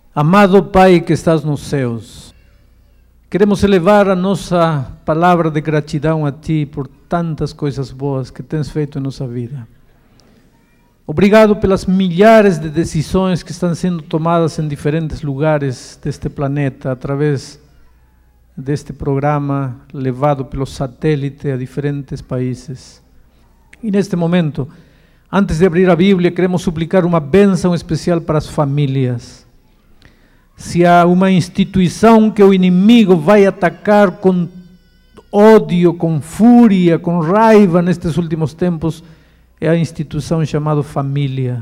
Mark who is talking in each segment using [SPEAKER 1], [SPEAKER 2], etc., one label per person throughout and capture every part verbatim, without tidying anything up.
[SPEAKER 1] Amado Pai que estás nos céus, queremos elevar a nossa palavra de gratidão a Ti por tantas coisas boas que tens feito em nossa vida. Obrigado pelas milhares de decisões que estão sendo tomadas em diferentes lugares deste planeta, através deste programa levado pelo satélite a diferentes países. E neste momento, antes de abrir a Bíblia, queremos suplicar uma bênção especial para as famílias. Se há uma instituição que o inimigo vai atacar com ódio, com fúria, com raiva nestes últimos tempos, é a instituição chamada família.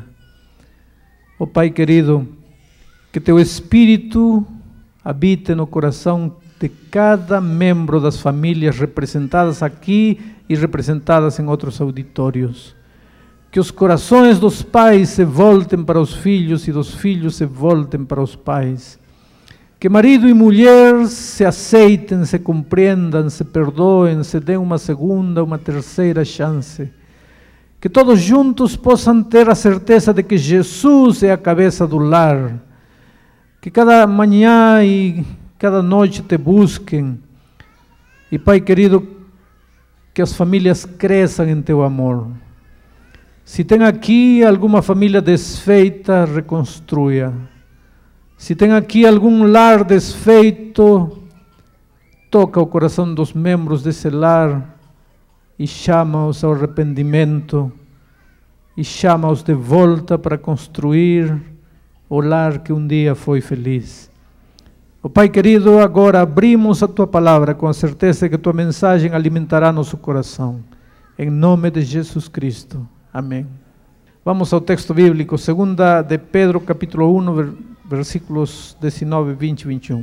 [SPEAKER 1] Ó Pai querido, que Teu Espírito habite no coração de cada membro das famílias representadas aqui e representadas em outros auditórios. Que os corações dos pais se voltem para os filhos e dos filhos se voltem para os pais. Que marido e mulher se aceitem, se compreendam, se perdoem, se deem uma segunda, uma terceira chance. Que todos juntos possam ter a certeza de que Jesus é a cabeça do lar. Que cada manhã e cada noite te busquem. E Pai querido, que as famílias cresçam em Teu amor. Se tem aqui alguma família desfeita, reconstrua. Se tem aqui algum lar desfeito, toca o coração dos membros desse lar e chama-os ao arrependimento e chama-os de volta para construir o lar que um dia foi feliz. Oh, Pai querido, agora abrimos a Tua palavra com a certeza que Tua mensagem alimentará nosso coração. Em nome de Jesus Cristo. Amém. Vamos ao texto bíblico, segunda de Pedro, capítulo um, versículos dezenove, vinte e vinte e um.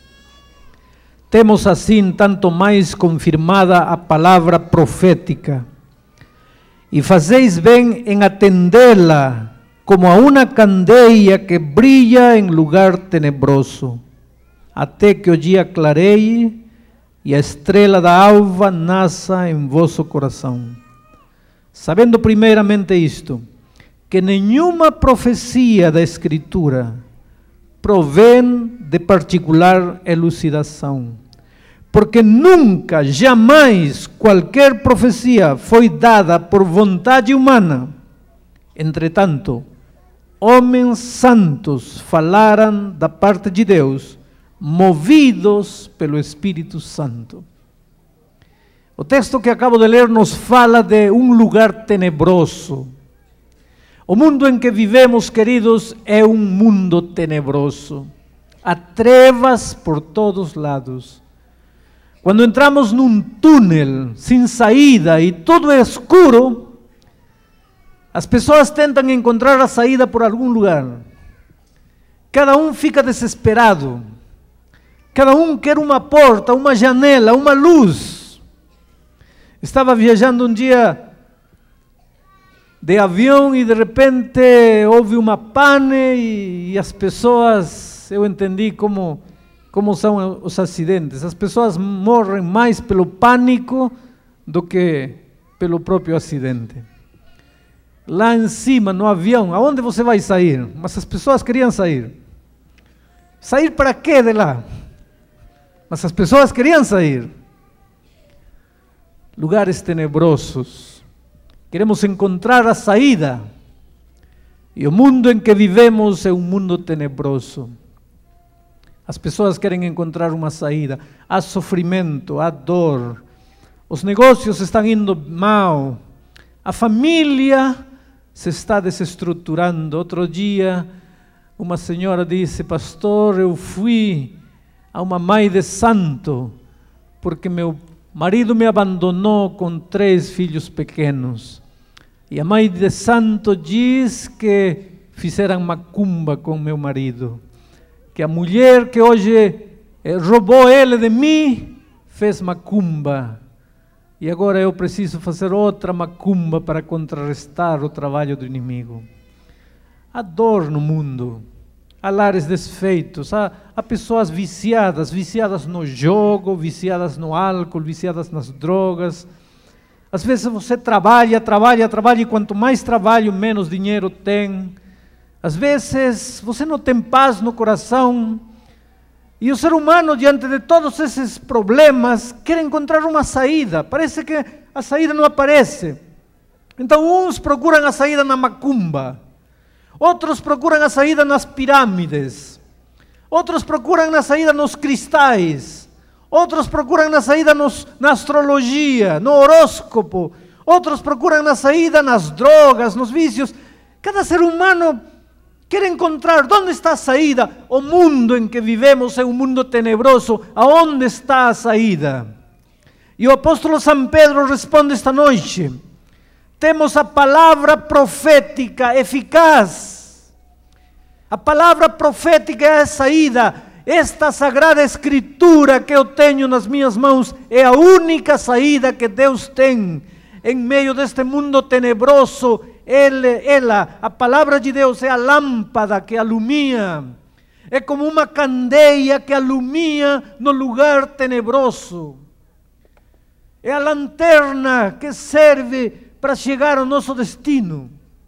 [SPEAKER 1] Temos assim tanto mais confirmada a palavra profética, e fazeis bem em atendê-la como a uma candeia que brilha em lugar tenebroso, até que o dia clareie e a estrela da alva nasça em vosso coração. Sabendo primeiramente isto, que nenhuma profecia da Escritura provém de particular elucidação, porque nunca, jamais, qualquer profecia foi dada por vontade humana. Entretanto, homens santos falaram da parte de Deus, movidos pelo Espírito Santo. O texto que acabo de ler nos fala de um lugar tenebroso. O mundo em que vivemos, queridos, é um mundo tenebroso. Há trevas por todos lados. Quando entramos num túnel sem saída e tudo é escuro, as pessoas tentam encontrar a saída por algum lugar. Cada um fica desesperado. Cada um quer uma porta, uma janela, uma luz. Estava viajando um dia de avião e de repente houve uma pane e, e as pessoas, eu entendi como, como são os acidentes. As pessoas morrem mais pelo pânico do que pelo próprio acidente. Lá em cima, no avião, aonde você vai sair? Mas as pessoas queriam sair. Sair para quê de lá? Mas as pessoas queriam sair. Lugares tenebrosos. Queremos encontrar a saída. E o mundo em que vivemos é um mundo tenebroso. As pessoas querem encontrar uma saída. Há sofrimento, há dor. Os negócios estão indo mal. A família se está desestruturando. Outro dia, uma senhora disse: pastor, eu fui a uma mãe de santo, porque meu marido me abandonou com três filhos pequenos. E a mãe de santo diz que fizeram macumba com meu marido. Que a mulher que hoje eh, roubou ele de mim, fez macumba. E agora eu preciso fazer outra macumba para contrarrestar o trabalho do inimigo. Há dor no mundo. Há lares desfeitos, há, há pessoas viciadas, viciadas no jogo, viciadas no álcool, viciadas nas drogas. Às vezes você trabalha, trabalha, trabalha e quanto mais trabalho, menos dinheiro tem. Às vezes você não tem paz no coração e o ser humano, diante de todos esses problemas, quer encontrar uma saída. Parece que a saída não aparece. Então uns procuram a saída na macumba, outros procuram a saída nas pirâmides, outros procuram a saída nos cristais, outros procuram a saída nos, na astrologia, no horóscopo, outros procuram a saída nas drogas, nos vícios. Cada ser humano quer encontrar onde está a saída. O mundo em que vivemos é um mundo tenebroso. Aonde está a saída? E o apóstolo São Pedro responde esta noite: temos a palavra profética eficaz. A palavra profética é a saída. Esta sagrada escritura que eu tenho nas minhas mãos é a única saída que Deus tem em meio deste mundo tenebroso. Ele, ela, a palavra de Deus é a lâmpada que alumia, é como uma candeia que alumia no lugar tenebroso, é a lanterna que serve para chegar ao nosso destino,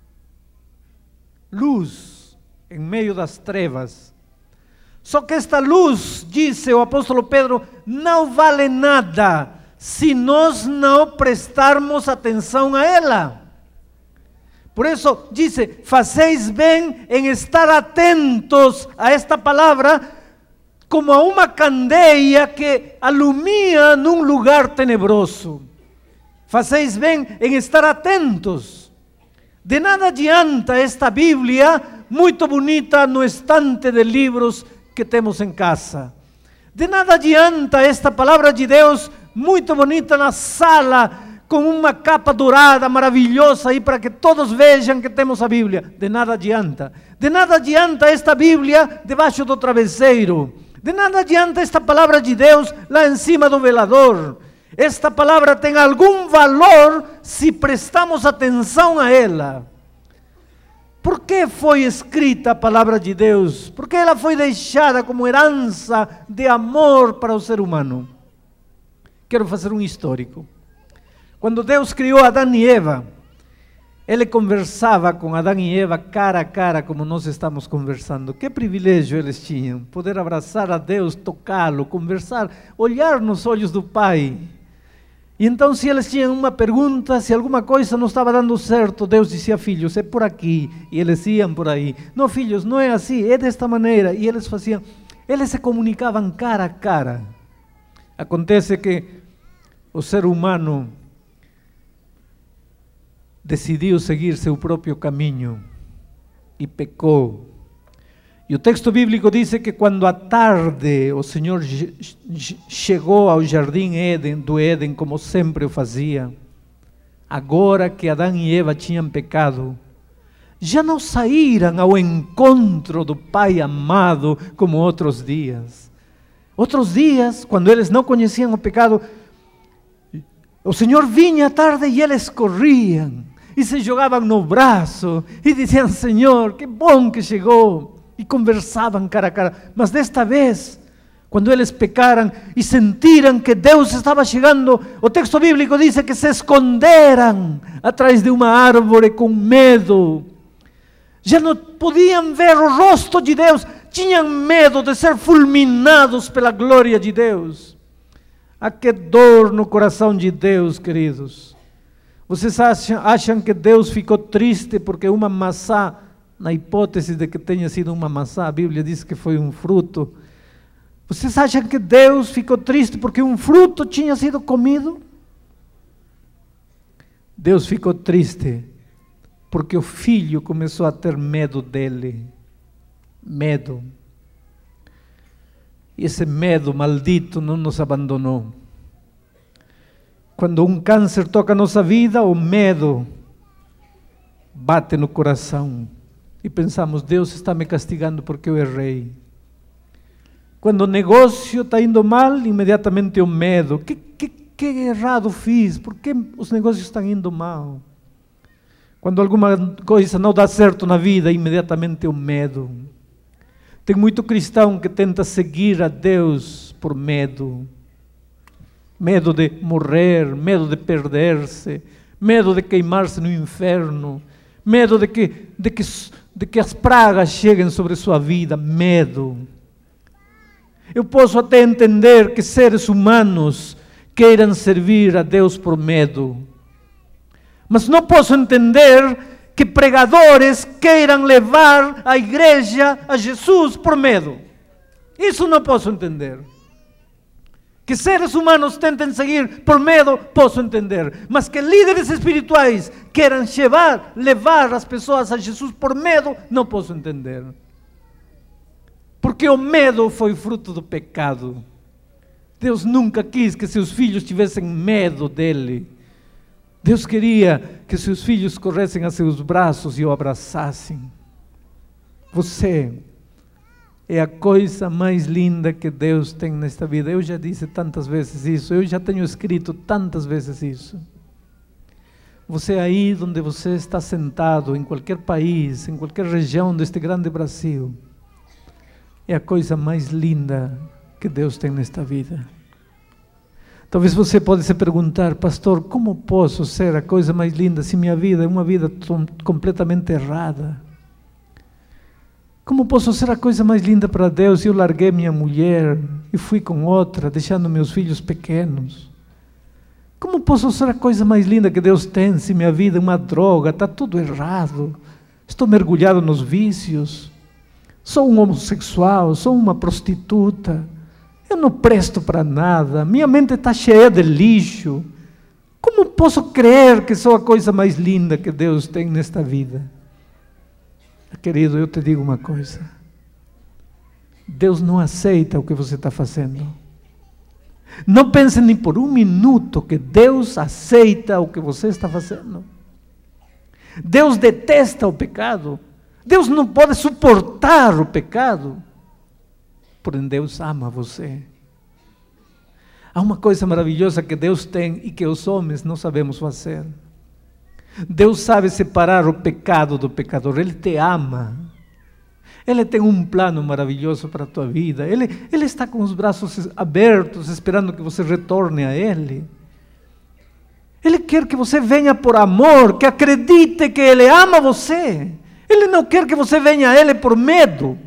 [SPEAKER 1] luz em meio das trevas. Só que esta luz, disse o apóstolo Pedro, não vale nada se nós não prestarmos atenção a ela. Por isso, disse, fazeis bem em estar atentos a esta palavra, como a uma candeia que alumia num lugar tenebroso. Fazeis bem em estar atentos. De nada adianta esta Bíblia, muito bonita no estante de livros que temos em casa. De nada adianta esta palavra de Deus, muito bonita na sala, com uma capa dourada maravilhosa aí para que todos vejam que temos a Bíblia. De nada adianta. De nada adianta esta Bíblia debaixo do travesseiro. De nada adianta esta palavra de Deus lá em cima do velador. Esta palavra tem algum valor se prestamos atenção a ela. Por que foi escrita a palavra de Deus? Porque ela foi deixada como herança de amor para o ser humano. Quero fazer um histórico. Quando Deus criou Adão e Eva, Ele conversava com Adão e Eva cara a cara, como nós estamos conversando. Que privilégio eles tinham, poder abraçar a Deus, tocá-lo, conversar, olhar nos olhos do Pai. E então, se eles tinham uma pergunta, se alguma coisa não estava dando certo, Deus dizia: filhos, é por aqui, e eles iam por aí. Não, filhos, não é assim, é desta maneira, e eles faziam, eles se comunicavam cara a cara. Acontece que o ser humano decidiu seguir seu próprio caminho e pecou. E o texto bíblico diz que quando à tarde o Senhor chegou ao jardim Éden, do Éden, como sempre o fazia, agora que Adão e Eva tinham pecado, já não saíram ao encontro do Pai amado como outros dias. Outros dias, quando eles não conheciam o pecado, o Senhor vinha à tarde e eles corriam e se jogavam no braço e diziam: Senhor, que bom que chegou, e conversavam cara a cara. Mas desta vez, quando eles pecaram e sentiram que Deus estava chegando, o texto bíblico diz que se esconderam atrás de uma árvore com medo. Já não podiam ver o rosto de Deus, tinham medo de ser fulminados pela glória de Deus. Ah, que dor no coração de Deus, queridos. Vocês acham, acham que Deus ficou triste porque uma maçã, na hipótese de que tenha sido uma maçã, a Bíblia diz que foi um fruto. Vocês acham que Deus ficou triste porque um fruto tinha sido comido? Deus ficou triste porque o filho começou a ter medo dele. Medo. E esse medo maldito não nos abandonou. Quando um câncer toca a nossa vida, o medo bate no coração. E pensamos: Deus está me castigando porque eu errei. Quando o negócio está indo mal, imediatamente o medo. Que, que, que errado fiz? Por que os negócios estão indo mal? Quando alguma coisa não dá certo na vida, imediatamente o medo. Tem muito cristão que tenta seguir a Deus por medo. Medo de morrer, medo de perder-se, medo de queimar-se no inferno, medo de que, de que de que as pragas cheguem sobre sua vida, medo. Eu posso até entender que seres humanos queiram servir a Deus por medo, mas não posso entender que pregadores queiram levar a igreja a Jesus por medo. Isso não posso entender. Que seres humanos tentem seguir por medo, posso entender. Mas que líderes espirituais queiram levar, levar as pessoas a Jesus por medo, não posso entender. Porque o medo foi fruto do pecado. Deus nunca quis que seus filhos tivessem medo dele. Deus queria que seus filhos corressem a seus braços e o abraçassem. Você é a coisa mais linda que Deus tem nesta vida. Eu já disse tantas vezes isso, eu já tenho escrito tantas vezes isso. Você aí onde você está sentado, em qualquer país, em qualquer região deste grande Brasil, é a coisa mais linda que Deus tem nesta vida. Talvez você possa se perguntar, pastor, como posso ser a coisa mais linda se minha vida é uma vida completamente errada? Como posso ser a coisa mais linda para Deus se eu larguei minha mulher e fui com outra, deixando meus filhos pequenos? Como posso ser a coisa mais linda que Deus tem se minha vida é uma droga, está tudo errado, estou mergulhado nos vícios, sou um homossexual, sou uma prostituta, eu não presto para nada, minha mente está cheia de lixo. Como posso crer que sou a coisa mais linda que Deus tem nesta vida? Querido, eu te digo uma coisa. Deus não aceita o que você está fazendo. Não pense nem por um minuto que Deus aceita o que você está fazendo. Deus detesta o pecado. Deus não pode suportar o pecado. Porém, Deus ama você. Há uma coisa maravilhosa que Deus tem e que os homens não sabemos fazer. Deus sabe separar o pecado do pecador. Ele te ama. Ele tem um plano maravilhoso para a tua vida. Ele, ele está com os braços abertos, esperando que você retorne a Ele. Ele quer que você venha por amor, que acredite que Ele ama você. Ele não quer que você venha a Ele por medo.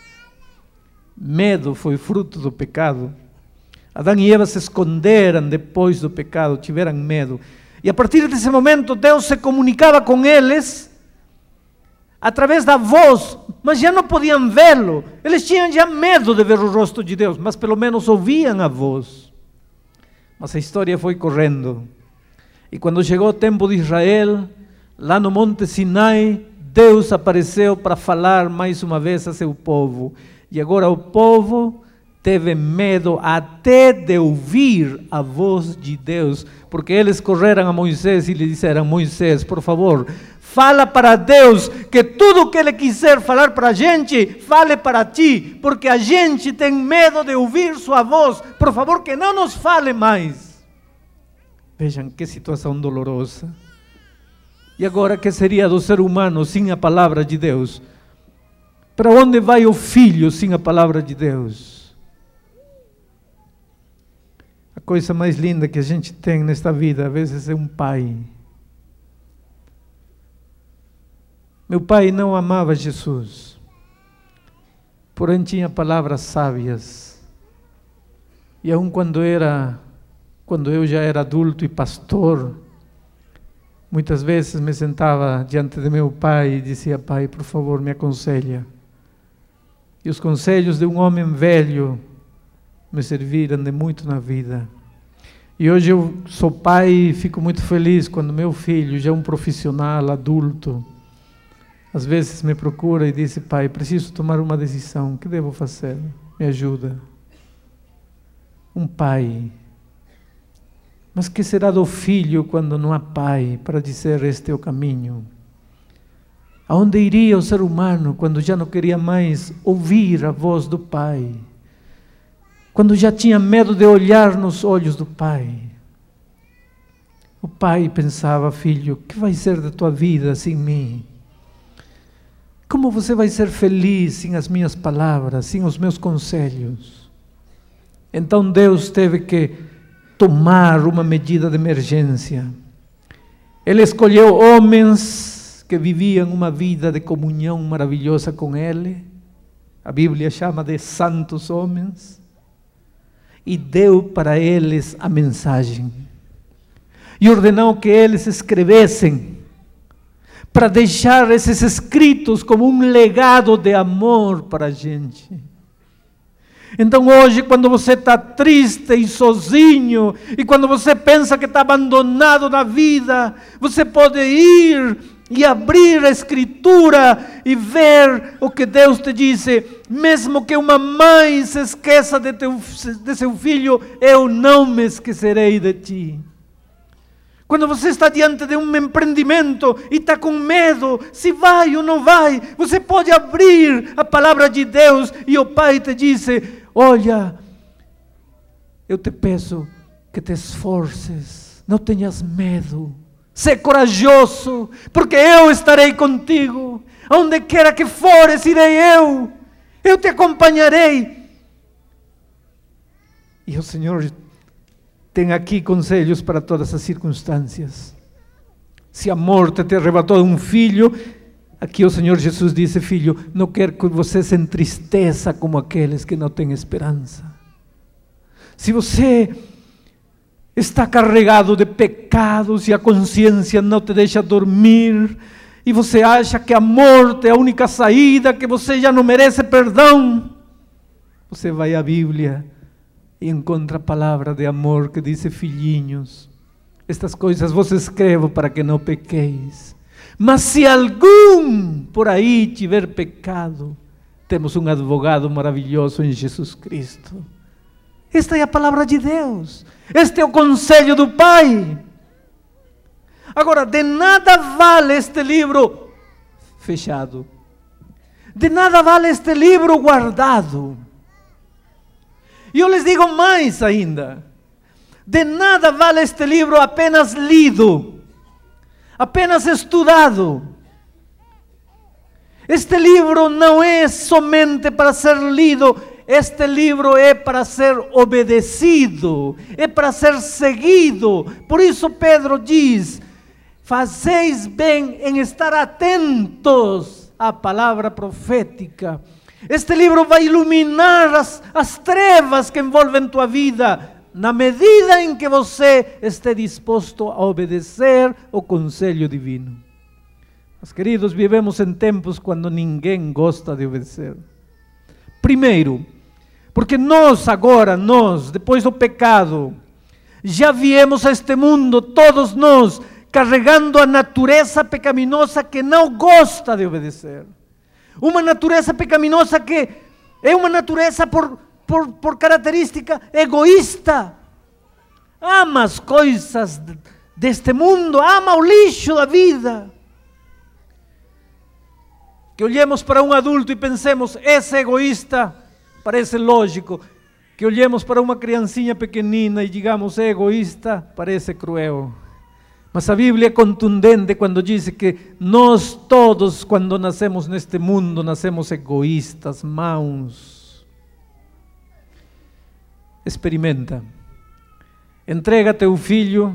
[SPEAKER 1] Medo foi fruto do pecado. Adão e Eva se esconderam depois do pecado, tiveram medo. E a partir desse momento, Deus se comunicava com eles através da voz, mas já não podiam vê-lo. Eles tinham já medo de ver o rosto de Deus, mas pelo menos ouviam a voz. Mas a história foi correndo. E quando chegou o tempo de Israel, lá no Monte Sinai, Deus apareceu para falar mais uma vez a seu povo. E agora o povo teve medo até de ouvir a voz de Deus, porque eles correram a Moisés e lhe disseram: Moisés, por favor, fala para Deus, que tudo o que Ele quiser falar para a gente, fale para ti, porque a gente tem medo de ouvir sua voz, por favor, que não nos fale mais. Vejam que situação dolorosa. E agora, que seria do ser humano sem a palavra de Deus? Para onde vai o filho sem a palavra de Deus? A coisa mais linda que a gente tem nesta vida, às vezes, é um pai. Meu pai não amava Jesus, porém tinha palavras sábias. E aun quando era, quando eu já era adulto e pastor, muitas vezes me sentava diante de meu pai e dizia: Pai, por favor, me aconselha. E os conselhos de um homem velho me serviram de muito na vida. E hoje eu sou pai e fico muito feliz quando meu filho, já um profissional adulto, às vezes me procura e diz: Pai, preciso tomar uma decisão, o que devo fazer? Me ajuda. Um pai. Mas que será do filho quando não há pai para dizer: este é o caminho? Aonde iria o ser humano quando já não queria mais ouvir a voz do pai? Quando já tinha medo de olhar nos olhos do pai? O pai pensava: filho, o que vai ser da tua vida sem mim? Como você vai ser feliz sem as minhas palavras, sem os meus conselhos? Então Deus teve que tomar uma medida de emergência. Ele escolheu homens que viviam uma vida de comunhão maravilhosa com Ele. A Bíblia chama de santos homens. E deu para eles a mensagem. E ordenou que eles escrevessem, para deixar esses escritos como um legado de amor para a gente. Então hoje, quando você está triste e sozinho, e quando você pensa que está abandonado na vida, você pode ir e abrir a Escritura e ver o que Deus te disse. Mesmo que uma mãe se esqueça de, teu, de seu filho, eu não me esquecerei de ti. Quando você está diante de um empreendimento e está com medo, se vai ou não vai, você pode abrir a palavra de Deus e o Pai te disse: olha, eu te peço que te esforces, não tenhas medo, sê corajoso, porque eu estarei contigo, aonde quer que fores, irei eu, eu te acompanharei. E o Senhor tem aqui conselhos para todas as circunstâncias. Se a morte te arrebatou um filho, aqui o Senhor Jesus disse: filho, não quero que você se entristeça como aqueles que não têm esperança. Se você está carregado de pecados e a consciência não te deixa dormir, e você acha que a morte é a única saída, que você já não merece perdão, você vai à Bíblia e encontra a palavra de amor que diz: filhinhos, estas coisas vos escrevo para que não pequeis. Mas se algum por aí tiver pecado, temos um advogado maravilhoso em Jesus Cristo. Esta é a palavra de Deus. Este é o conselho do Pai. Agora, de nada vale este livro fechado. De nada vale este livro guardado. E eu lhes digo mais ainda: de nada vale este livro apenas lido, apenas estudado. Este livro não é somente para ser lido, este livro é para ser obedecido, é para ser seguido. Por isso Pedro diz: fazeis bem em estar atentos à palavra profética. Este livro vai iluminar as, as trevas que envolvem tua vida, na medida em que você esteja disposto a obedecer o conselho divino. Mas, queridos, vivemos em tempos quando ninguém gosta de obedecer. Primeiro, porque nós agora, nós, depois do pecado, já viemos a este mundo, todos nós, carregando a natureza pecaminosa que não gosta de obedecer. Uma natureza pecaminosa que é uma natureza por, por, por característica egoísta. Ama as coisas deste mundo, ama o lixo da vida. Que olhemos para um adulto e pensemos: esse é egoísta, parece lógico. Que olhemos para uma criancinha pequenina e digamos: é egoísta, parece cruel. Mas a Bíblia é contundente quando diz que nós todos, quando nascemos neste mundo, nascemos egoístas, maus. Experimenta. Entrega teu filho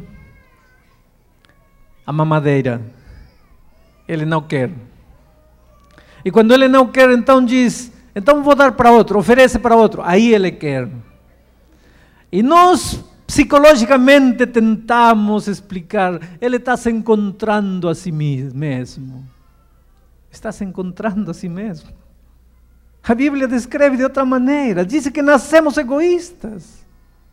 [SPEAKER 1] à mamadeira. Ele não quer. E quando ele não quer, então diz: então vou dar para outro, oferece para outro. Aí ele quer. E nós psicologicamente tentamos explicar: ele está se encontrando a si mesmo. Está se encontrando a si mesmo. A Bíblia descreve de outra maneira. Diz que nascemos egoístas,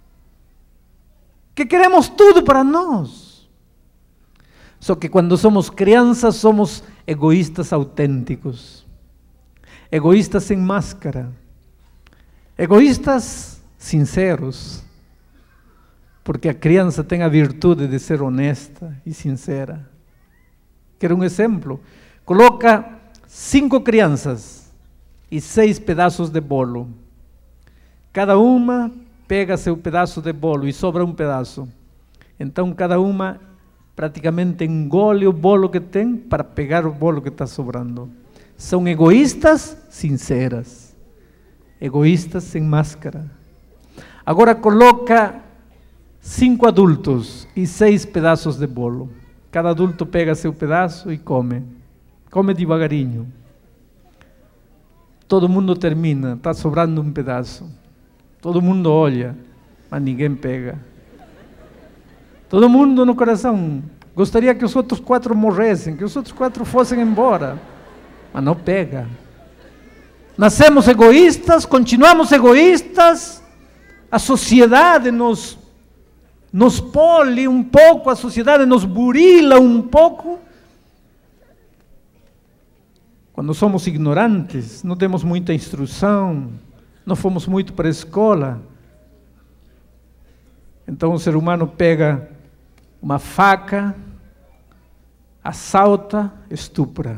[SPEAKER 1] que queremos tudo para nós. Só que quando somos crianças somos egoístas autênticos, egoístas sem máscara, egoístas sinceros. Porque a criança tem a virtude de ser honesta e sincera. Quero um exemplo. Coloca cinco crianças e seis pedaços de bolo. Cada uma pega seu pedaço de bolo e sobra um pedaço. Então cada uma praticamente engole o bolo que tem para pegar o bolo que está sobrando. São egoístas sinceras. Egoístas sem máscara. Agora coloca cinco adultos e seis pedaços de bolo. Cada adulto pega seu pedaço e come. come devagarinho. Todo mundo termina, está sobrando um pedaço. Todo mundo olha, mas ninguém pega. Todo mundo no coração gostaria que os outros quatro morressem, que os outros quatro fossem embora, mas não pega. Nascemos egoístas, continuamos egoístas, a sociedade nos, nos pole um pouco, a sociedade nos burila um pouco. Quando somos ignorantes, não temos muita instrução, não fomos muito para a escola, então o ser humano pega uma faca, assalta, estupra.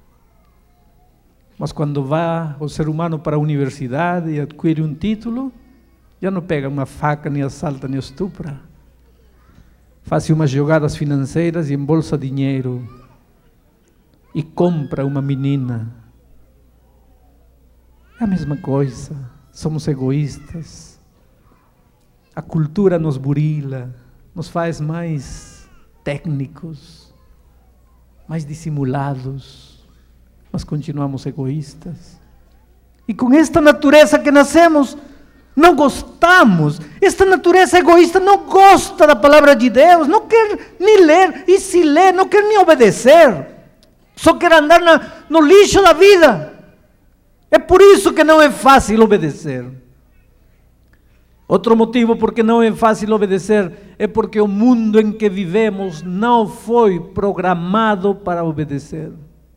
[SPEAKER 1] Mas quando vai o ser humano para a universidade e adquire um título, já não pega uma faca, nem assalta, nem estupra. Faz umas jogadas financeiras e embolsa dinheiro e compra uma menina. É a mesma coisa, somos egoístas. A cultura nos burila, nos faz mais técnicos, mais dissimulados, mas continuamos egoístas. E com esta natureza que nascemos, não gostamos. Esta natureza egoísta não gosta da palavra de Deus, não quer nem ler, e se lê, não quer nem obedecer. Só quer andar na, no lixo da vida. É por isso que não é fácil obedecer. Outro motivo porque não é fácil obedecer é porque o mundo em que vivemos não foi programado para obedecer.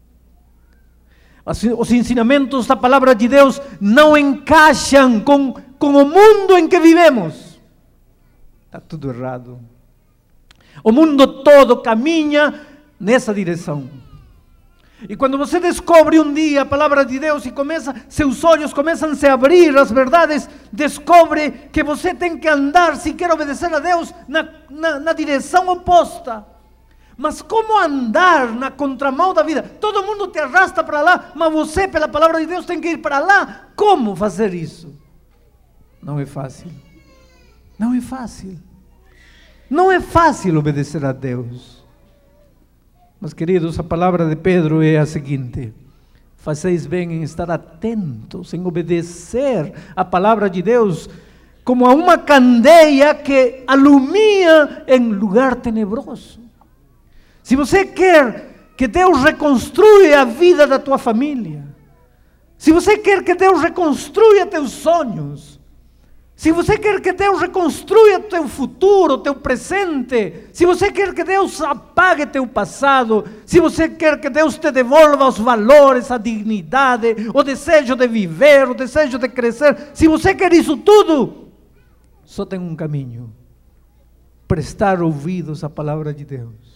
[SPEAKER 1] Os ensinamentos da palavra de Deus não encaixam com, com o mundo em que vivemos. Está tudo errado. O mundo todo caminha nessa direção. E quando você descobre um dia a palavra de Deus e começa, seus olhos começam a se abrir às verdades, descobre que você tem que andar, se quer obedecer a Deus, na, na, na direção oposta. Mas como andar na contramão da vida? Todo mundo te arrasta para lá, mas você, pela palavra de Deus, tem que ir para lá. Como fazer isso? Não é fácil. Não é fácil. Não é fácil obedecer a Deus. Mas, queridos, a palavra de Pedro é a seguinte: fazeis bem em estar atentos, em obedecer a palavra de Deus, como a uma candeia que alumia em lugar tenebroso. Se você quer que Deus reconstrua a vida da tua família, se você quer que Deus reconstrua teus sonhos, se você quer que Deus reconstrua teu futuro, teu presente, se você quer que Deus apague teu passado, se você quer que Deus te devolva os valores, a dignidade, o desejo de viver, o desejo de crescer, se você quer isso tudo, só tem um caminho: prestar ouvidos à palavra de Deus.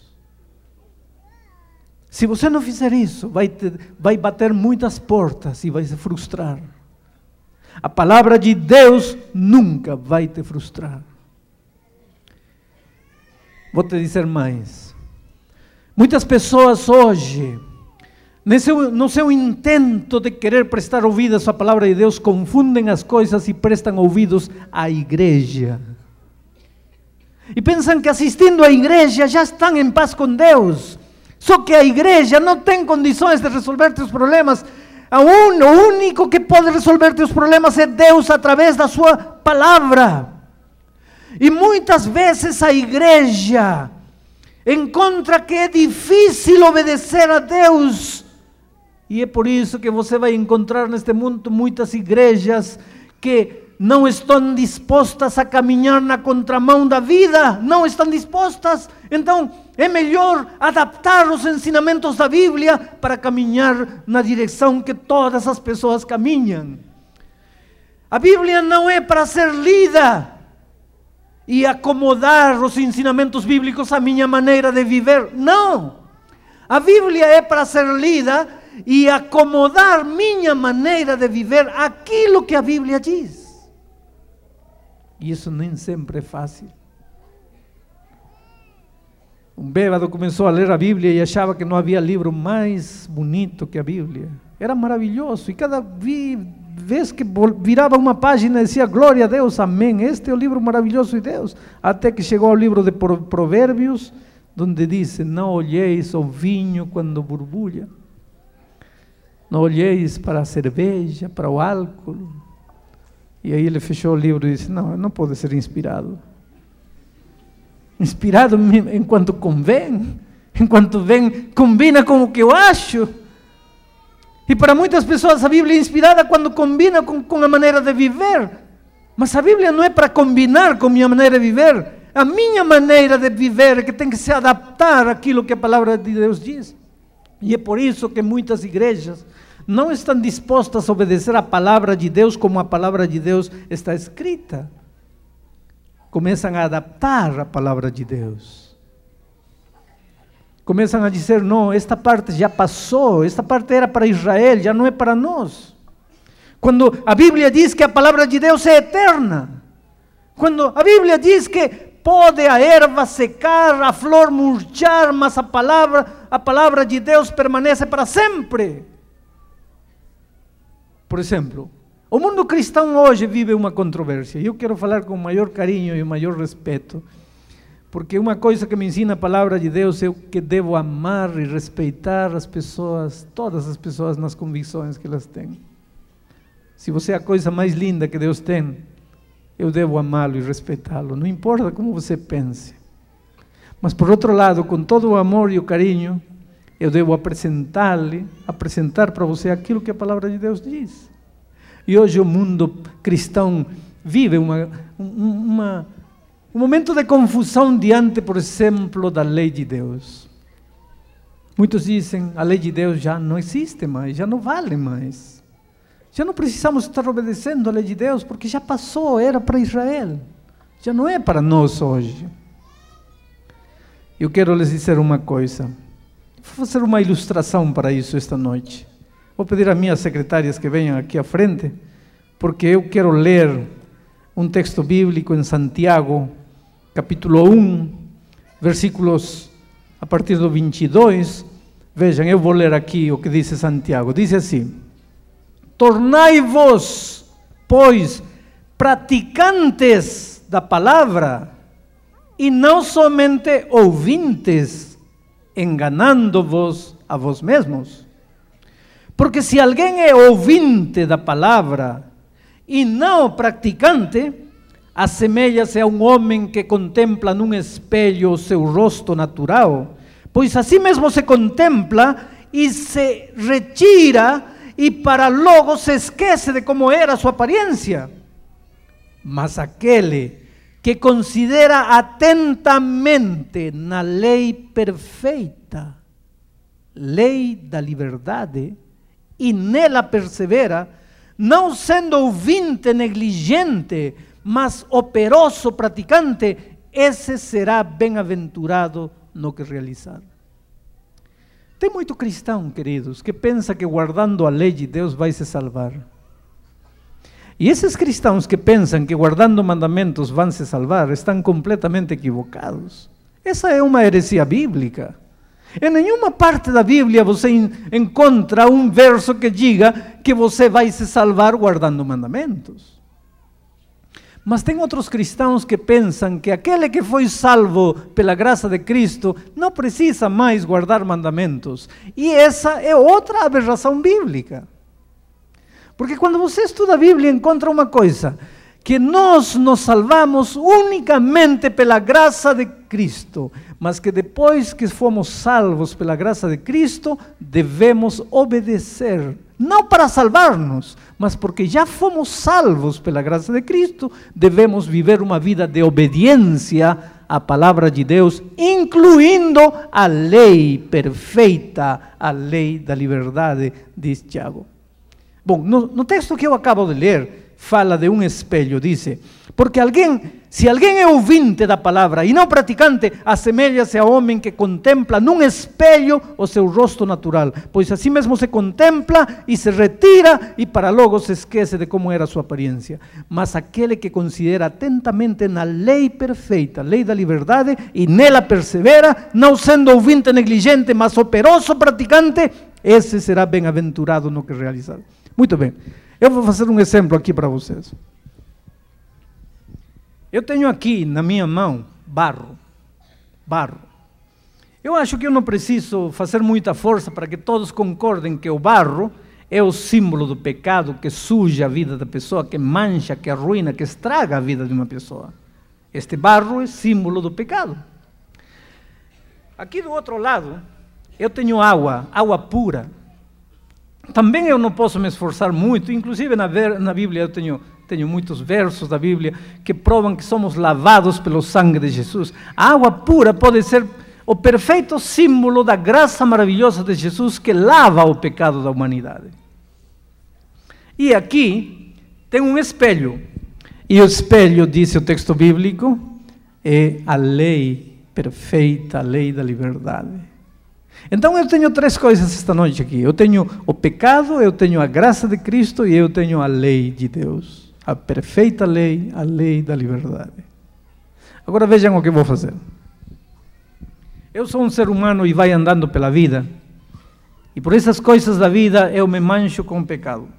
[SPEAKER 1] Se você não fizer isso, vai, te, vai bater muitas portas e vai se frustrar. A palavra de Deus nunca vai te frustrar. Vou te dizer mais. Muitas pessoas hoje, nesse, no seu intento de querer prestar ouvidos à palavra de Deus, confundem as coisas e prestam ouvidos à igreja. E pensam que assistindo à igreja já estão em paz com Deus. Só que a igreja não tem condições de resolver teus problemas. O único que pode resolver teus problemas é Deus através da sua palavra. E muitas vezes a igreja encontra que é difícil obedecer a Deus. E é por isso que você vai encontrar neste mundo muitas igrejas que não estão dispostas a caminhar na contramão da vida. Não estão dispostas. Então é melhor adaptar os ensinamentos da Bíblia para caminhar na direção que todas as pessoas caminham. A Bíblia não é para ser lida e acomodar os ensinamentos bíblicos à minha maneira de viver. Não! A Bíblia é para ser lida e acomodar minha maneira de viver àquilo que a Bíblia diz. E isso nem sempre é fácil. Um bêbado começou a ler a Bíblia e achava que não havia livro mais bonito que a Bíblia. Era maravilhoso. E cada vez que virava uma página dizia: glória a Deus, amém. Este é o livro maravilhoso de Deus. Até que chegou ao livro de Provérbios, onde diz: não olheis o vinho quando borbulha. Não olheis para a cerveja, para o álcool. E aí ele fechou o livro e disse, não, não pode ser inspirado. Inspirado enquanto convém, enquanto vem, combina com o que eu acho. E para muitas pessoas a Bíblia é inspirada quando combina com, com a maneira de viver. Mas a Bíblia não é para combinar com a minha maneira de viver. A minha maneira de viver é que tem que se adaptar àquilo que a palavra de Deus diz. E é por isso que muitas igrejas não estão dispostas a obedecer a palavra de Deus como a palavra de Deus está escrita. Começam a adaptar a palavra de Deus. Começam a dizer, não, esta parte já passou, esta parte era para Israel, já não é para nós. Quando a Bíblia diz que a palavra de Deus é eterna. Quando a Bíblia diz que pode a erva secar, a flor murchar, mas a palavra, a palavra de Deus permanece para sempre. Por exemplo, o mundo cristão hoje vive uma controvérsia. Eu quero falar com o maior carinho e o maior respeito, porque uma coisa que me ensina a palavra de Deus é que devo amar e respeitar as pessoas, todas as pessoas nas convicções que elas têm. Se você é a coisa mais linda que Deus tem, eu devo amá-lo e respeitá-lo, não importa como você pense. Mas por outro lado, com todo o amor e o carinho, eu devo apresentar-lhe, apresentar para você aquilo que a palavra de Deus diz. E hoje o mundo cristão vive uma, uma, um momento de confusão diante, por exemplo, da lei de Deus. Muitos dizem, a lei de Deus já não existe mais, já não vale mais. Já não precisamos estar obedecendo a lei de Deus, porque já passou, era para Israel. Já não é para nós hoje. Eu quero lhes dizer uma coisa. Vou fazer uma ilustração para isso esta noite. Vou pedir às minhas secretárias que venham aqui à frente, porque eu quero ler um texto bíblico em Santiago, capítulo um, versículos a partir do vinte e dois. Vejam, eu vou ler aqui o que diz Santiago. Diz assim: tornai-vos, pois, praticantes da palavra, e não somente ouvintes, enganando-vos a vós mesmos. Porque se alguém é ouvinte da palavra e não praticante, assemelha-se a um homem que contempla num espelho o seu rosto natural, pois assim mesmo se contempla e se retira, e para logo se esquece de como era sua aparência. Mas aquele que considera atentamente na lei perfeita, lei da liberdade, e nela persevera, não sendo ouvinte negligente, mas operoso praticante, esse será bem-aventurado no que realizar. Tem muito cristão, queridos, que pensa que guardando a lei de Deus vai se salvar. E esses cristãos que pensam que guardando mandamentos vão se salvar, estão completamente equivocados. Essa é uma heresia bíblica. Em nenhuma parte da Bíblia você encontra um verso que diga que você vai se salvar guardando mandamentos. Mas tem outros cristãos que pensam que aquele que foi salvo pela graça de Cristo não precisa mais guardar mandamentos. E essa é outra aberração bíblica. Porque quando você estuda a Bíblia, encontra uma coisa: que nós nos salvamos unicamente pela graça de Cristo, mas que depois que fomos salvos pela graça de Cristo, devemos obedecer. Não para salvar-nos, mas porque já fomos salvos pela graça de Cristo, devemos viver uma vida de obediência à palavra de Deus, incluindo a lei perfeita, a lei da liberdade, diz Tiago. Bom, no, no texto que eu acabo de ler, fala de um espelho, diz: porque alguém, se alguém é ouvinte da palavra e não praticante, assemelha-se a homem que contempla num espelho o seu rosto natural, pois assim mesmo se contempla e se retira, e para logo se esquece de como era sua aparência. Mas aquele que considera atentamente na lei perfeita, lei da liberdade, e nela persevera, não sendo ouvinte negligente, mas operoso praticante, esse será bem-aventurado no que realizar. Muito bem. Eu vou fazer um exemplo aqui para vocês. Eu tenho aqui na minha mão barro, barro. Eu acho que eu não preciso fazer muita força para que todos concordem que o barro é o símbolo do pecado que suja a vida da pessoa, que mancha, que arruina, que estraga a vida de uma pessoa. Este barro é símbolo do pecado. Aqui do outro lado, eu tenho água, água pura. Também eu não posso me esforçar muito, inclusive na, na Bíblia eu tenho, tenho muitos versos da Bíblia que provam que somos lavados pelo sangue de Jesus. A água pura pode ser o perfeito símbolo da graça maravilhosa de Jesus que lava o pecado da humanidade. E aqui tem um espelho, e o espelho, disse o texto bíblico, é a lei perfeita, a lei da liberdade. Então eu tenho três coisas esta noite aqui. Eu tenho o pecado, eu tenho a graça de Cristo e eu tenho a lei de Deus. A perfeita lei, a lei da liberdade. Agora vejam o que eu vou fazer. Eu sou um ser humano e vai andando pela vida. E por essas coisas da vida eu me mancho com o pecado.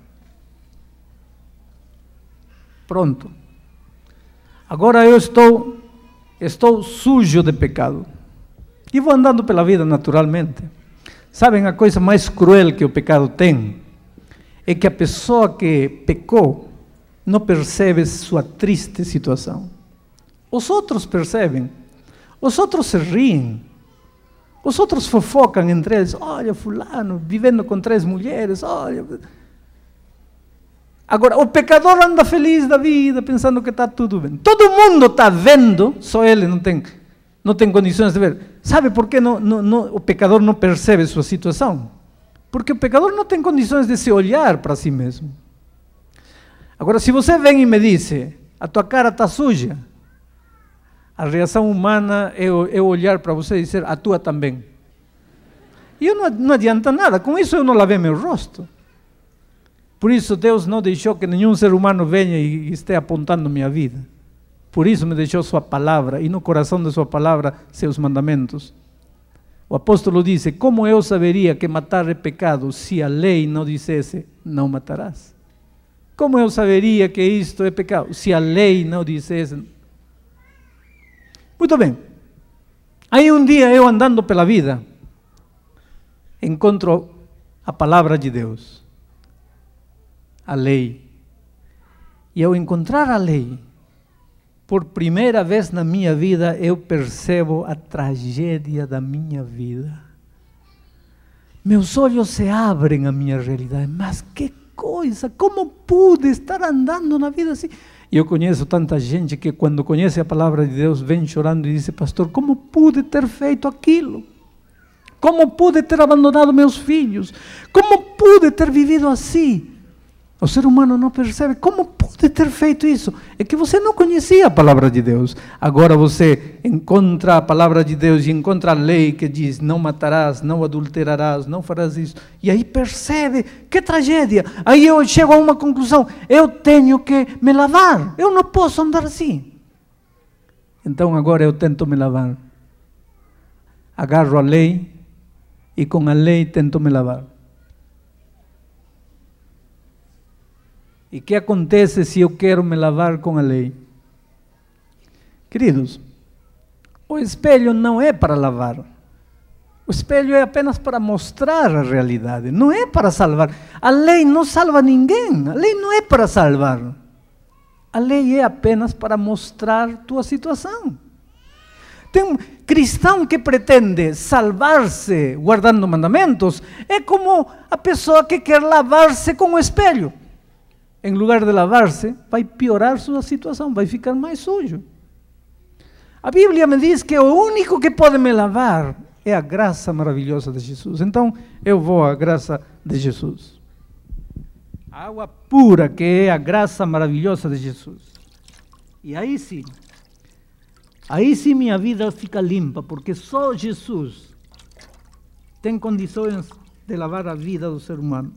[SPEAKER 1] Pronto. Agora eu estou, estou sujo de pecado. E vou andando pela vida naturalmente. Sabem, a coisa mais cruel que o pecado tem é que a pessoa que pecou não percebe sua triste situação. Os outros percebem. Os outros se riem. Os outros fofocam entre eles. Olha, fulano, vivendo com três mulheres, olha. Agora, o pecador anda feliz da vida, pensando que está tudo bem. Todo mundo está vendo, só ele não tem... não tem condições de ver. Sabe por que não, não, não, o pecador não percebe sua situação? Porque o pecador não tem condições de se olhar para si mesmo. Agora, se você vem e me diz, a tua cara está suja, a reação humana é eu olhar para você e dizer, a tua também. E eu não, não adianta nada, com isso eu não lavei meu rosto. Por isso Deus não deixou que nenhum ser humano venha e esteja apontando minha vida. Por isso me deixou sua palavra, e no coração de sua palavra, seus mandamentos. O apóstolo disse, como eu saberia que matar é pecado, se a lei não dissesse, não matarás? Como eu saberia que isto é pecado, se a lei não dissesse? Muito bem. Aí um dia eu andando pela vida, encontro a palavra de Deus, a lei. E ao encontrar a lei, por primeira vez na minha vida, eu percebo a tragédia da minha vida. Meus olhos se abrem à minha realidade. Mas que coisa! Como pude estar andando na vida assim? E eu conheço tanta gente que quando conhece a palavra de Deus, vem chorando e diz, pastor, como pude ter feito aquilo? Como pude ter abandonado meus filhos? Como pude ter vivido assim? O ser humano não percebe. Como pude ter feito isso? É que você não conhecia a palavra de Deus. Agora você encontra a palavra de Deus e encontra a lei que diz, não matarás, não adulterarás, não farás isso. E aí percebe, que tragédia. Aí eu chego a uma conclusão, eu tenho que me lavar. Eu não posso andar assim. Então agora eu tento me lavar. Agarro a lei e com a lei tento me lavar. E o que acontece se eu quero me lavar com a lei? Queridos, o espelho não é para lavar. O espelho é apenas para mostrar a realidade, não é para salvar. A lei não salva ninguém, a lei não é para salvar. A lei é apenas para mostrar tua situação. Tem um cristão que pretende salvar-se guardando mandamentos, é como a pessoa que quer lavar-se com o espelho. Em lugar de lavar-se, vai piorar sua situação, vai ficar mais sujo. A Bíblia me diz que o único que pode me lavar é a graça maravilhosa de Jesus. Então, eu vou à graça de Jesus. A água pura que é a graça maravilhosa de Jesus. E aí sim, aí sim minha vida fica limpa, porque só Jesus tem condições de lavar a vida do ser humano.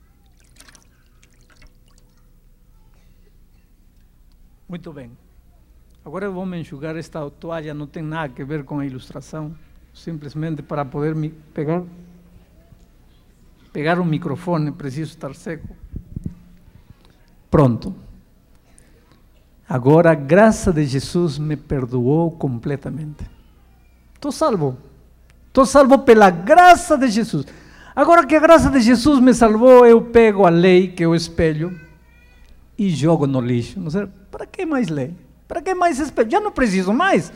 [SPEAKER 1] Muito bem. Agora eu vou me enxugar. Esta toalha não tem nada a ver com a ilustração, simplesmente para poder me pegar, pegar o microfone, preciso estar seco. Pronto. Agora a graça de Jesus me perdoou completamente. Estou salvo. Estou salvo pela graça de Jesus. Agora que a graça de Jesus me salvou, eu pego a lei, que é o espelho, e jogo no lixo. Não sei, para que mais lei? Para que mais espelho? Já não preciso mais.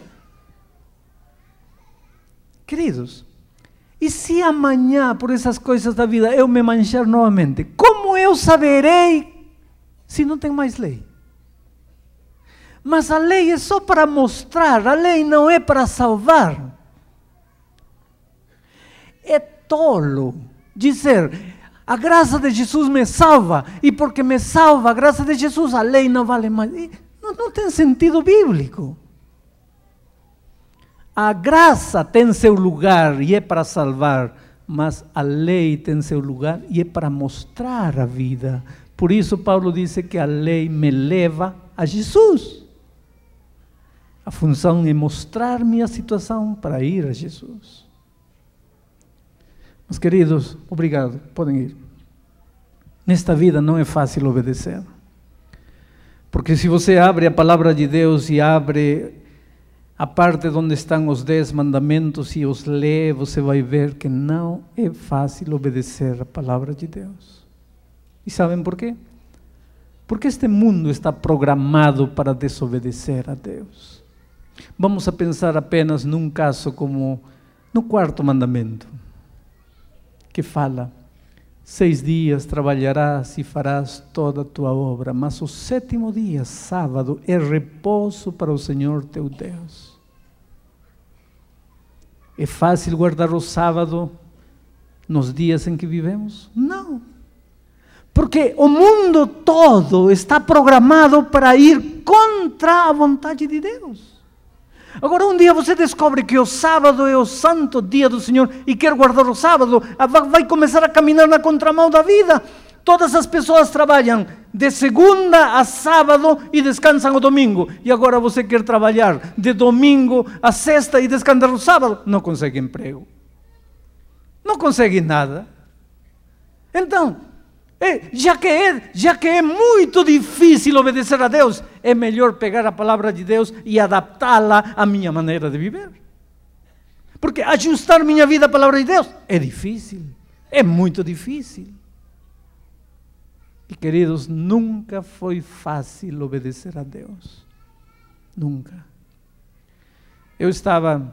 [SPEAKER 1] Queridos, e se amanhã, por essas coisas da vida, eu me manchar novamente, como eu saberei se não tem mais lei? Mas a lei é só para mostrar, a lei não é para salvar. É tolo dizer, a graça de Jesus me salva, e porque me salva a graça de Jesus, a lei não vale mais. Não, não tem sentido bíblico. A graça tem seu lugar e é para salvar, mas a lei tem seu lugar e é para mostrar a vida. Por isso Paulo disse que a lei me leva a Jesus. A função é mostrar minha situação para ir a Jesus. Mas queridos, obrigado, podem ir. Nesta vida não é fácil obedecer. Porque se você abre a palavra de Deus e abre a parte onde estão os dez mandamentos e os lê, você vai ver que não é fácil obedecer a palavra de Deus. E sabem por quê? Porque este mundo está programado para desobedecer a Deus. Vamos a pensar apenas num caso como no quarto mandamento, que fala, seis dias trabalharás e farás toda a tua obra, mas o sétimo dia, sábado, é repouso para o Senhor teu Deus. É fácil guardar o sábado nos dias em que vivemos? Não. Porque o mundo todo está programado para ir contra a vontade de Deus. Agora um dia você descobre que o sábado é o santo dia do Senhor e quer guardar o sábado, vai começar a caminhar na contramão da vida. Todas as pessoas trabalham de segunda a sábado e descansam o domingo. E agora você quer trabalhar de domingo a sexta e descansar o sábado. Não consegue emprego. Não consegue nada. Então, É, já, que é, já que é muito difícil obedecer a Deus, é melhor pegar a palavra de Deus e adaptá-la à minha maneira de viver. Porque ajustar minha vida à palavra de Deus é difícil, é muito difícil. E queridos, nunca foi fácil obedecer a Deus. Nunca. Eu estava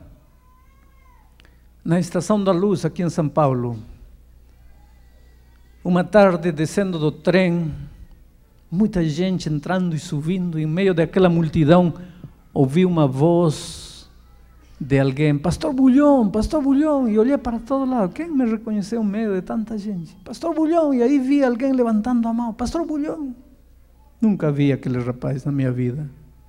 [SPEAKER 1] na Estação da Luz aqui em São Paulo. Uma tarde, descendo do trem, muita gente entrando e subindo, em meio daquela multidão, ouvi uma voz de alguém, Pastor Bulhão, Pastor Bulhão, e olhei para todo lado, quem me reconheceu no meio de tanta gente? Pastor Bulhão, e aí vi alguém levantando a mão, Pastor Bulhão. Nunca vi aquele rapaz na minha vida.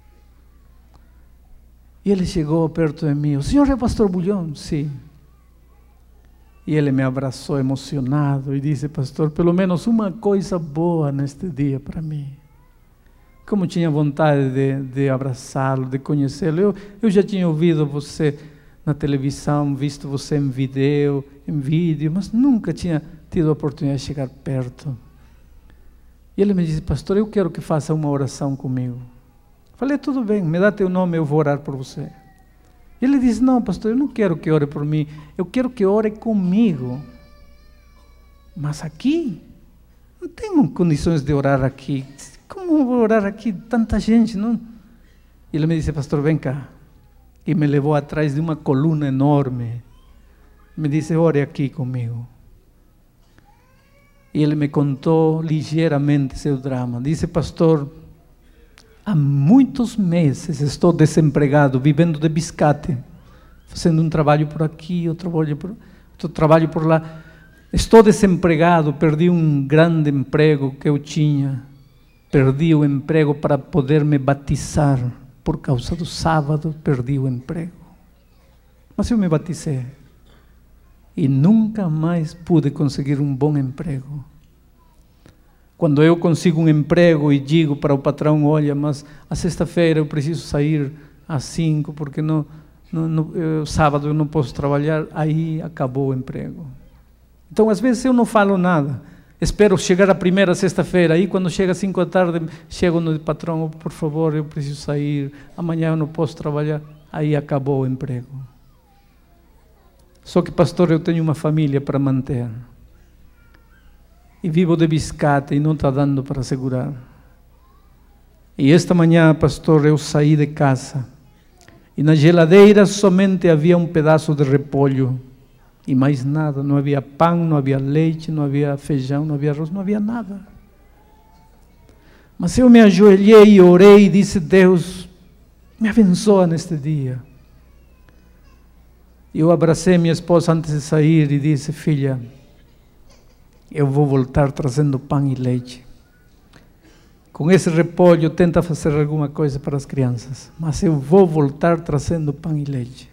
[SPEAKER 1] E ele chegou perto de mim, o senhor é Pastor Bulhão? Sim. E ele me abraçou emocionado e disse, pastor, pelo menos uma coisa boa neste dia para mim. Como tinha vontade de, de abraçá-lo, de conhecê-lo. Eu, eu já tinha ouvido você na televisão, visto você em vídeo, em vídeo, mas nunca tinha tido a oportunidade de chegar perto. E ele me disse, pastor, eu quero que faça uma oração comigo. Falei, tudo bem, me dá teu nome, eu vou orar por você. Ele disse, não, pastor, eu não quero que ore por mim, eu quero que ore comigo. Mas aqui, não tenho condições de orar aqui. Como vou orar aqui? Tanta gente, não? Ele me disse, pastor, vem cá. E me levou atrás de uma coluna enorme. Me disse, ore aqui comigo. E ele me contou ligeiramente seu drama. Disse, pastor, há muitos meses estou desempregado, vivendo de biscate, fazendo um trabalho por aqui, outro trabalho por, outro trabalho por lá. Estou desempregado, perdi um grande emprego que eu tinha. Perdi o emprego para poder me batizar. Por causa do sábado, perdi o emprego. Mas eu me batizei. E nunca mais pude conseguir um bom emprego. Quando eu consigo um emprego e digo para o patrão, olha, mas a sexta-feira eu preciso sair às cinco, porque no, no, no eu, sábado eu não posso trabalhar, aí acabou o emprego. Então, às vezes eu não falo nada, espero chegar a primeira sexta-feira, aí quando chega às cinco da tarde, chego no patrão, oh, por favor, eu preciso sair, amanhã eu não posso trabalhar, aí acabou o emprego. Só que, pastor, eu tenho uma família para manter. e vivo de biscate e não está dando para segurar. E esta manhã, pastor, eu saí de casa e na geladeira somente havia um pedaço de repolho e mais nada. Não havia pão, não havia leite, não havia feijão, não havia arroz, não havia nada. Mas eu me ajoelhei e orei e disse: Deus, me abençoa neste dia. Eu abracei minha esposa antes de sair e disse: filha, eu vou voltar trazendo pão e leite. Com esse repolho tenta fazer alguma coisa para as crianças, mas eu vou voltar trazendo pão e leite.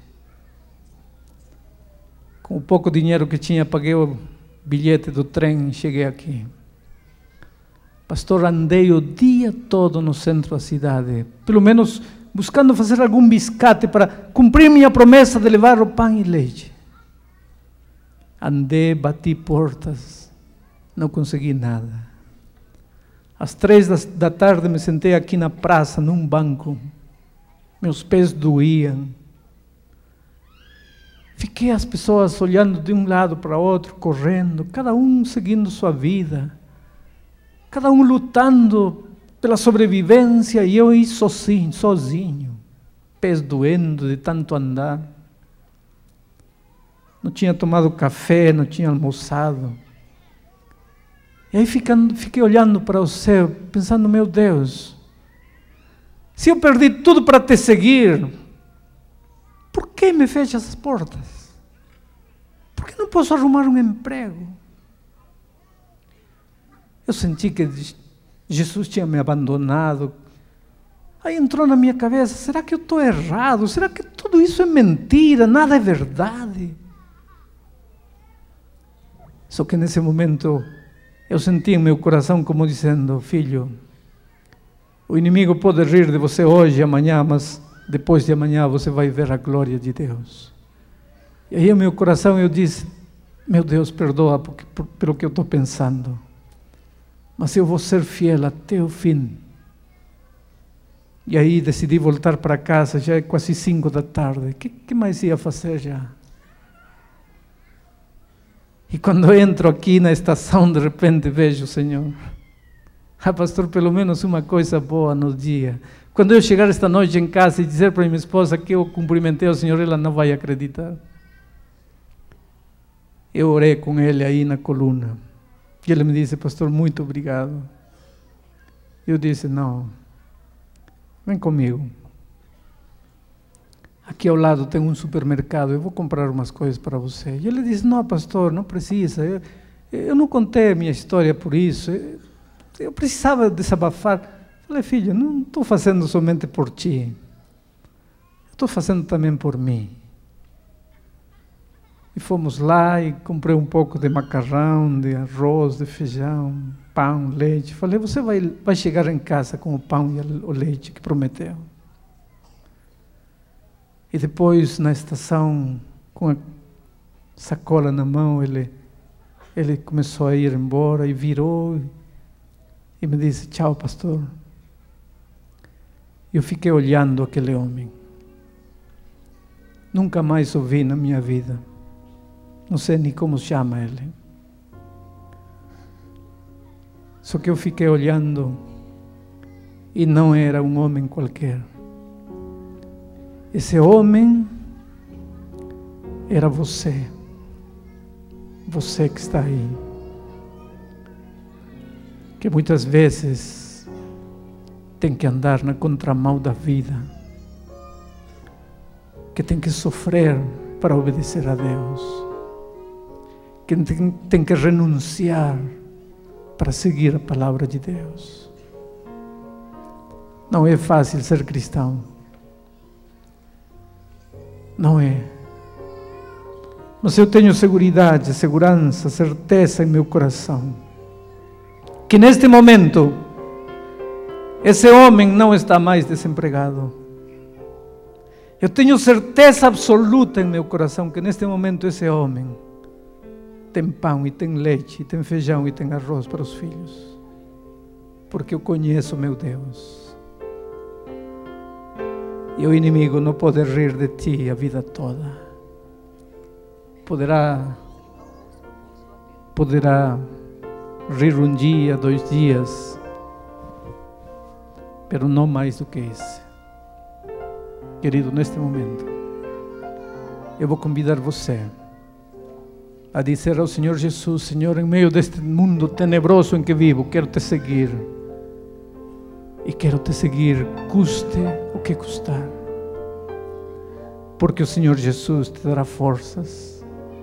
[SPEAKER 1] Com o pouco dinheiro que tinha, paguei o bilhete do trem e cheguei aqui. Pastor, andei o dia todo no centro da cidade, pelo menos buscando fazer algum biscate para cumprir minha promessa de levar o pão e leite. Andei, bati portas, não consegui nada. Às três da tarde me sentei aqui na praça, num banco. Meus pés doíam. Fiquei as pessoas olhando de um lado para outro, correndo, cada um seguindo sua vida. Cada um lutando pela sobrevivência e eu aí sozinho, sozinho. Pés doendo de tanto andar. Não tinha tomado café, não tinha almoçado. E aí ficando, fiquei olhando para o céu, pensando: meu Deus, se eu perdi tudo para te seguir, por que me fecha as portas? Por que não posso arrumar um emprego? Eu senti que Jesus tinha me abandonado. Aí entrou na minha cabeça: será que eu estou errado? Será que tudo isso é mentira? Nada é verdade? Só que nesse momento eu senti em meu coração como dizendo: filho, o inimigo pode rir de você hoje e amanhã, mas depois de amanhã você vai ver a glória de Deus. E aí em meu coração eu disse: meu Deus, perdoa porque, por, pelo que eu estou pensando, mas eu vou ser fiel até o fim. E aí decidi voltar para casa, já é quase cinco da tarde. O que, que mais ia fazer já? E quando entro aqui na estação, de repente vejo o Senhor. Ah, pastor, pelo menos uma coisa boa no dia. Quando eu chegar esta noite em casa e dizer para minha esposa que eu cumprimentei o Senhor, ela não vai acreditar. Eu orei com ele aí na coluna. E ele me disse: pastor, muito obrigado. Eu disse: não, vem comigo. Aqui ao lado tem um supermercado, eu vou comprar umas coisas para você. E ele disse: não, pastor, não precisa. Eu, eu não contei a minha história por isso. Eu, eu precisava desabafar. Falei: filho, não estou fazendo somente por ti. Estou fazendo também por mim. E fomos lá e comprei um pouco de macarrão, de arroz, de feijão, pão, leite. Falei: você vai, vai chegar em casa com o pão e o leite que prometeu. E depois, na estação, com a sacola na mão, ele, ele começou a ir embora e virou e me disse: tchau, pastor. Eu fiquei olhando aquele homem. Nunca mais o vi na minha vida. Não sei nem como chama ele. Só que eu fiquei olhando e não era um homem qualquer. Esse homem era você. Você que está aí. Que muitas vezes tem que andar na contramão da vida. Que tem que sofrer para obedecer a Deus. Que tem, tem que renunciar para seguir a palavra de Deus. Não é fácil ser cristão. Não é. Mas eu tenho seguridade, segurança, certeza em meu coração que neste momento esse homem não está mais desempregado. Eu tenho certeza absoluta em meu coração que neste momento esse homem tem pão e tem leite, e tem feijão e tem arroz para os filhos. Porque eu conheço meu Deus. E o inimigo não pode rir de ti a vida toda. Poderá, poderá rir um dia, dois dias, pero não mais do que isso. Querido, neste momento, eu vou convidar você a dizer ao Senhor Jesus: Senhor, em meio deste mundo tenebroso em que vivo, quero te seguir. E quero te seguir, custe o que custar. Porque o Senhor Jesus te dará forças.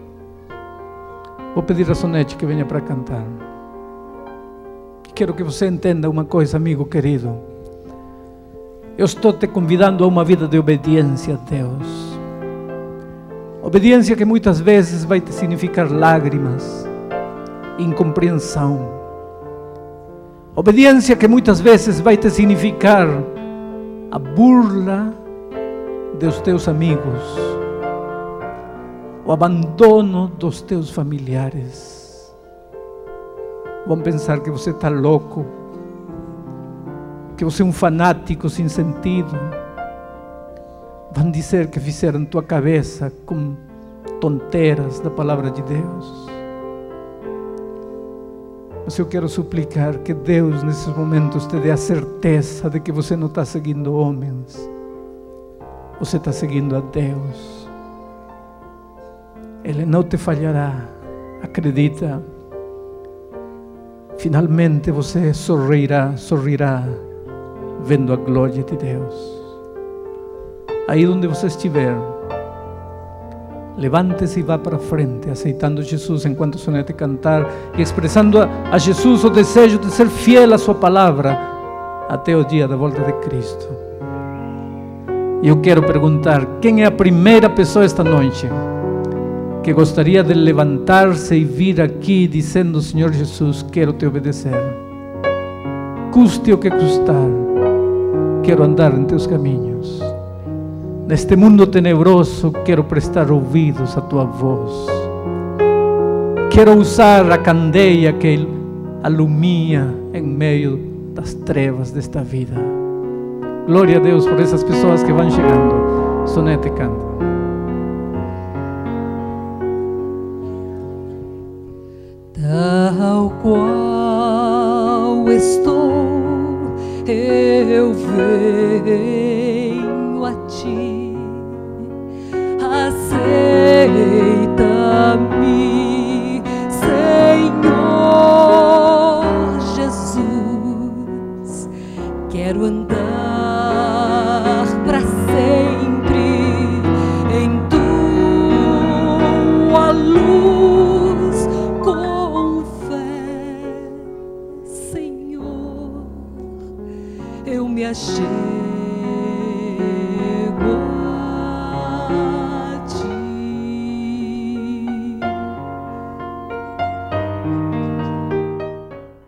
[SPEAKER 1] Vou pedir a Sonete que venha para cantar. Quero que você entenda uma coisa, amigo querido. Eu estou te convidando a uma vida de obediência a Deus. Obediência que muitas vezes vai te significar lágrimas, incompreensão. Obediência que muitas vezes vai te significar a burla dos teus amigos, o abandono dos teus familiares. Vão pensar que você está louco, que você é um fanático sem sentido. Vão dizer que fizeram tua cabeça com tonteras da palavra de Deus. Mas eu quero suplicar que Deus nesses momentos te dê a certeza de que você não está seguindo homens, você está seguindo a Deus. Ele não te falhará, acredita. Finalmente você sorrirá, sorrirá, vendo a glória de Deus. Aí onde você estiver, levante-se e vá para frente, aceitando Jesus enquanto o Sonete cantar e expressando a, a Jesus o desejo de ser fiel à sua palavra até o dia da volta de Cristo. E eu quero perguntar: quem é a primeira pessoa esta noite que gostaria de levantar-se e vir aqui dizendo: Senhor Jesus, quero te obedecer, custe o que custar, quero andar em teus caminhos. Neste mundo tenebroso, quero prestar ouvidos à tua voz. Quero usar a candeia que alumia em meio das trevas desta vida. Glória a Deus por essas pessoas que vão chegando. Sonete canta.
[SPEAKER 2] Tal qual estou, eu venho a ti. Aceita-me, Senhor Jesus. Quero andar para sempre em tua luz com fé, Senhor. Eu me achei